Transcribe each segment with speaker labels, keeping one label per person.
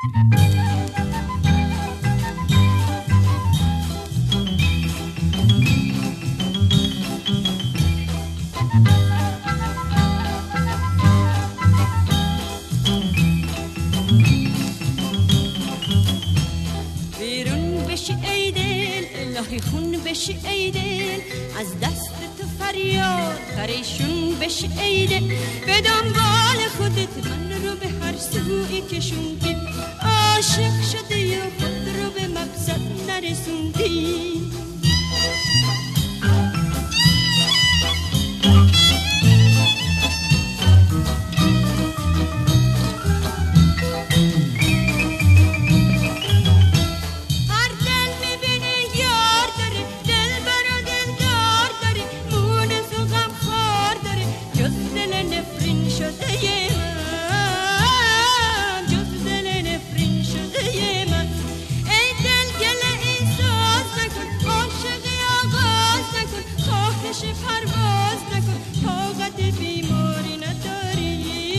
Speaker 1: خون بشی ای دل، از دست تو فریاد پریشون بشی ای دل، به دنبال خودت من رو به هر سوی کشوندی، عاشق شدی و خود رو به مقصد نرسوندی. پرواز نکن، طاقت بیماری نداری،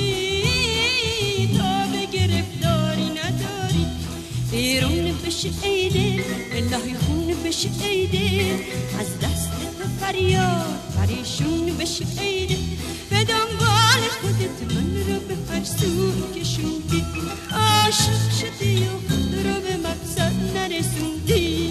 Speaker 1: تا به گرفتاری نداری. بیرون بشی ای دل، الهی خون بشی ای دل، از دست تو فریاد پریشون بشی ای دل، به دنبال خودت من رو به هر سو کشوندی، عاشق شدی و خود رو به مقصد نرسوندی.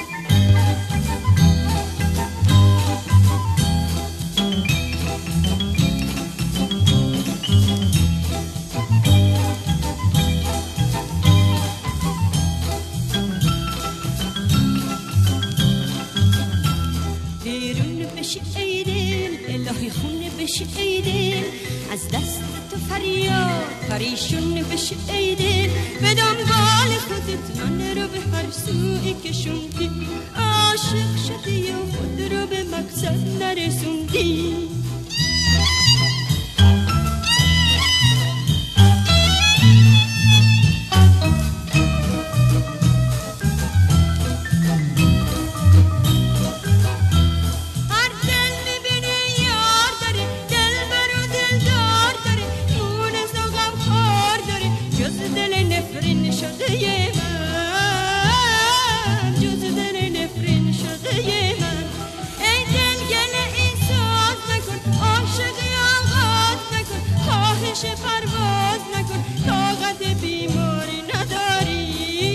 Speaker 1: بشی ای دل، از دست تو فریاد پریشون بشی ای دل، به دنبال خودت من رو به هر سوی کشوندی، عاشق شدی و خود رو به مقصد نرسوندی. پرواز نکن، طاقت بیماری نداری،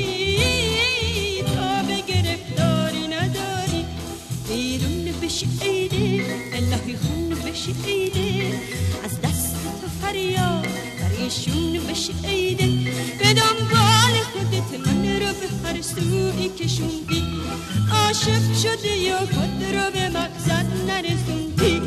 Speaker 1: تا به گرفتاری نداری. بیرون بشی ای دل، الهی خون بشی ای دل، از دست تو فریاد پریشون بشی ای دل، به دنبال خودت من رو به هر سوی کشوندی، عاشق شدی و خود رو به مقصد نرسوندی.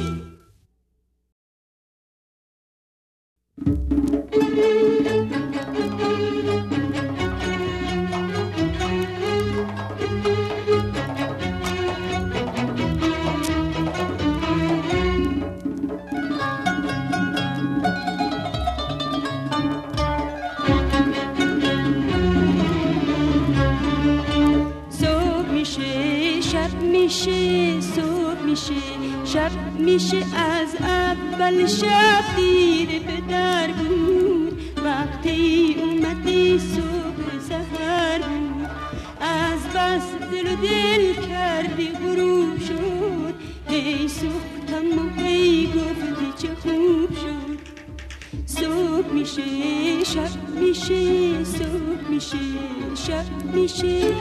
Speaker 1: شب میشه از اول شب دیره به در بود، وقتی اومدی صبح سحر بود، از بس دل و دل کردی غروب شد، هی سوختم و هی گفتی چه خوب شد. صبح میشه شب میشه، صبح میشه شب میشه.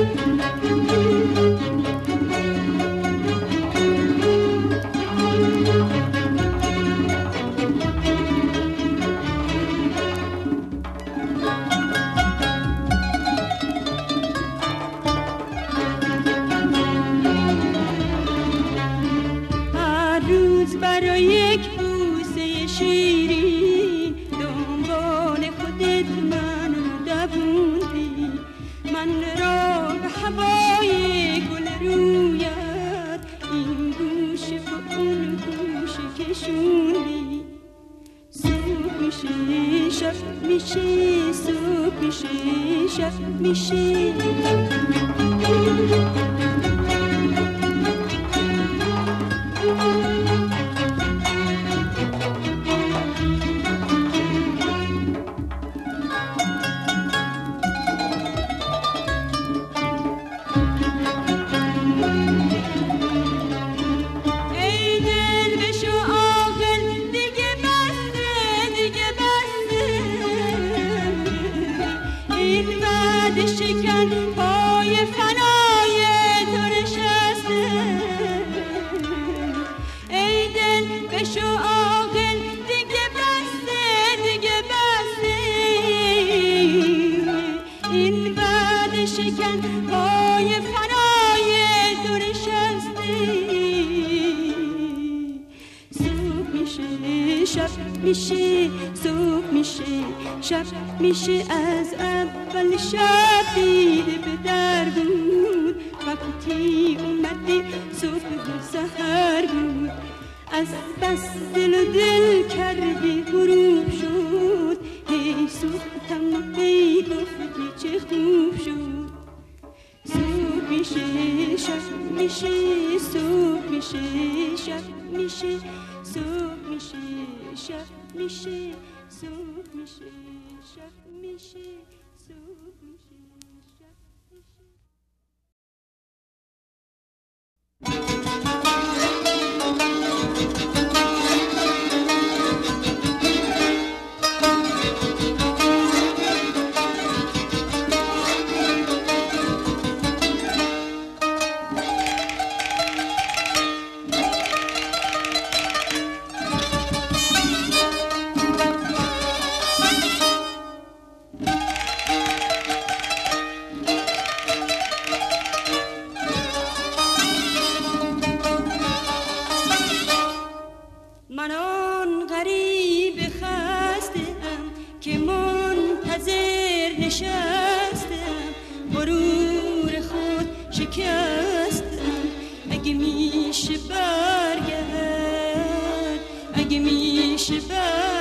Speaker 1: برای یک بوسه شیرین دنبال خودت منو دووندی، من را به هوای گل رویت این گوشه و اون گوشه کشوندی. صبح میشه شب میشه، صبح میشه شب میشه. شب میشه از اول شب دیده به در بود وقتی اومدی صبح سحر بود از بس دل و دل کردی غروب شد هی سوختم و هی گفتی چه خوب شد صبح میشه شب میشه صبح میشه شب میشه صبح میشه شب میشه صبح میشه شب میشه صبح میشه شب من آن غریب خستم که منتظر نشستم غرور خود شکستم اگه میشه برگرد اگه میشه برگرد